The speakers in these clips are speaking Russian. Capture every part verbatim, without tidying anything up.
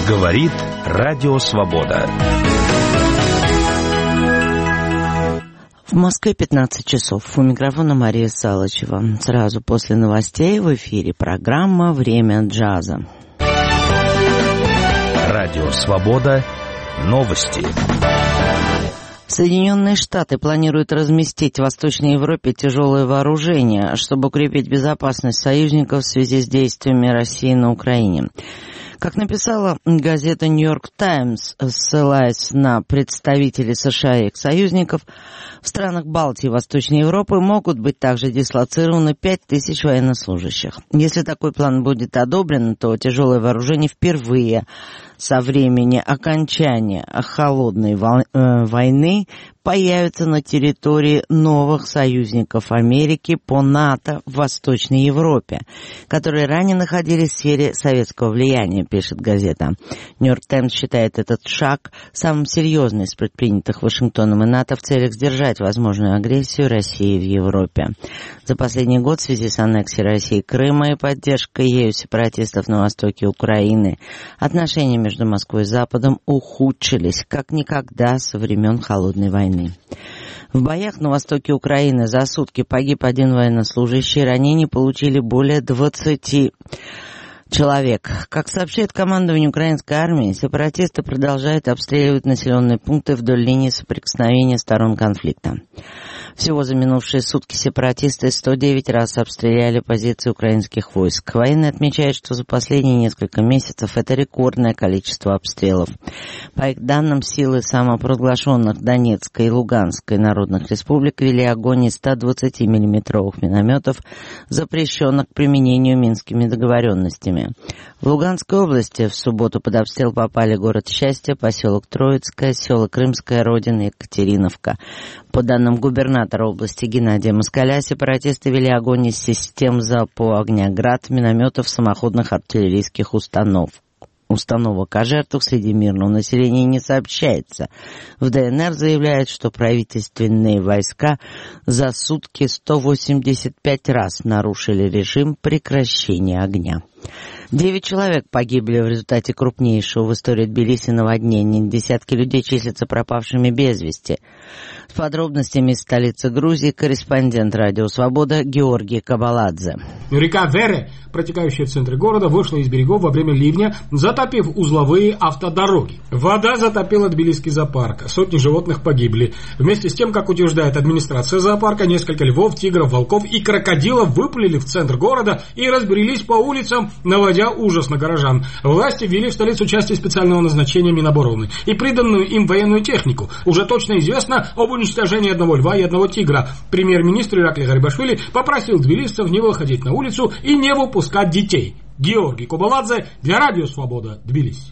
Говорит Радио Свобода. В Москве пятнадцать часов. У микрофона Мария Салычева. Сразу после новостей в эфире программа «Время джаза». Радио Свобода. Новости. Соединенные Штаты планируют разместить в Восточной Европе тяжелое вооружение, чтобы укрепить безопасность союзников в связи с действиями России на Украине. Как написала газета «Нью-Йорк Таймс», ссылаясь на представителей США и их союзников, в странах Балтии и Восточной Европы могут быть также дислоцированы пять тысяч военнослужащих. Если такой план будет одобрен, то тяжелое вооружение впервые со времени окончания холодной войны появится на территории новых союзников Америки по НАТО в Восточной Европе, которые ранее находились в сфере советского влияния, пишет газета. «Нью-Йорк Таймс» считает этот шаг самым серьезным из предпринятых Вашингтоном и НАТО в целях сдержать возможную агрессию России в Европе. За последний год в связи с аннексией России Крыма и поддержкой ею сепаратистов на востоке Украины отношения между Москвой и Западом ухудшились как никогда со времен Холодной войны. В боях на востоке Украины за сутки погиб один военнослужащий, ранений получили более двадцати человек. Как сообщает командование украинской армии, сепаратисты продолжают обстреливать населенные пункты вдоль линии соприкосновения сторон конфликта. Всего за минувшие сутки сепаратисты сто девять раз обстреляли позиции украинских войск. Военные отмечают, что за последние несколько месяцев это рекордное количество обстрелов. По их данным, силы самопровозглашенных Донецкой и Луганской народных республик вели огонь из ста двадцати миллиметровых минометов, запрещенных к применению Минскими договоренностями. В Луганской области в субботу под обстрел попали город Счастье, поселок Троицкое, село Крымская, Родина, Екатериновка. По данным губернатора области Геннадия Москаля, сепаратисты вели огонь из систем залпового огня «Град», минометов, самоходных артиллерийских установ. Установок о жертвах среди мирного населения не сообщается. В ДНР заявляют, что правительственные войска за сутки сто восемьдесят пять раз нарушили режим прекращения огня. Девять человек погибли в результате крупнейшего в истории Тбилиси наводнения. Десятки людей числятся пропавшими без вести. С подробностями из столицы Грузии корреспондент Радио Свобода Георгий Кабаладзе. Река Вере, протекающая в центре города, вышла из берегов во время ливня, затопив узловые автодороги. Вода затопила Тбилисский зоопарк. Сотни животных погибли. Вместе с тем, как утверждает администрация зоопарка, несколько львов, тигров, волков и крокодилов выплыли в центр города и разбрелись по улицам, наводя ужас на горожан. Власти ввели в столицу части специального назначения Минобороны и приданную им военную технику. Уже точно известно об уничтожении одного льва и одного тигра. Премьер-министр Ираклий Гарибашвили попросил тбилисцев не выходить на улицу и не выпускать детей. Георгий Кабаладзе для Радио Свобода, Тбилиси.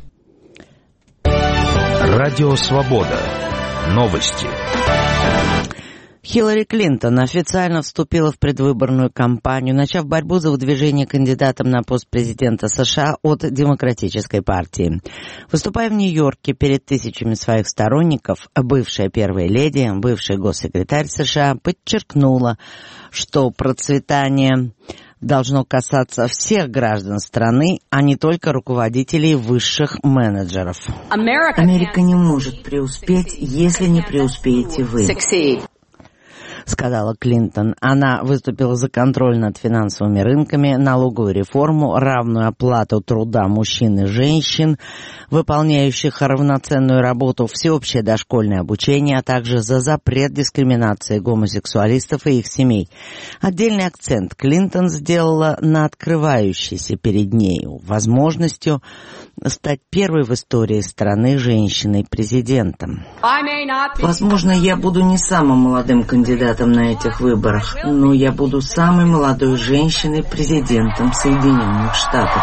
Радио Свобода. Новости. Хиллари Клинтон официально вступила в предвыборную кампанию, начав борьбу за выдвижение кандидатом на пост президента США от Демократической партии. Выступая в Нью-Йорке перед тысячами своих сторонников, бывшая первая леди, бывший госсекретарь США подчеркнула, что процветание должно касаться всех граждан страны, а не только руководителей высших менеджеров. Америка не может преуспеть, если не преуспеете вы, сказала Клинтон. Она выступила за контроль над финансовыми рынками, налоговую реформу, равную оплату труда мужчин и женщин, выполняющих равноценную работу, всеобщее дошкольное обучение, а также за запрет дискриминации гомосексуалистов и их семей. Отдельный акцент Клинтон сделала на открывающейся перед нею возможностью стать первой в истории страны женщиной-президентом. Возможно, я буду не самым молодым кандидатом на этих выборах, но я буду самой молодой женщиной-президентом Соединенных Штатов.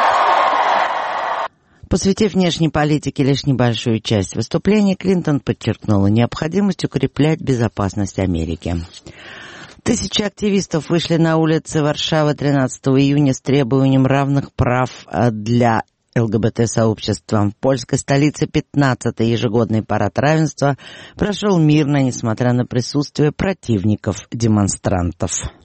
Посвятив внешней политике лишь небольшую часть выступления, Клинтон подчеркнула необходимость укреплять безопасность Америки. Тысячи активистов вышли на улицы Варшавы тринадцатого июня с требованием равных прав для ЛГБТ-сообществом. В польской столице пятнадцатый ежегодный парад равенства прошел мирно, несмотря на присутствие противников демонстрантов.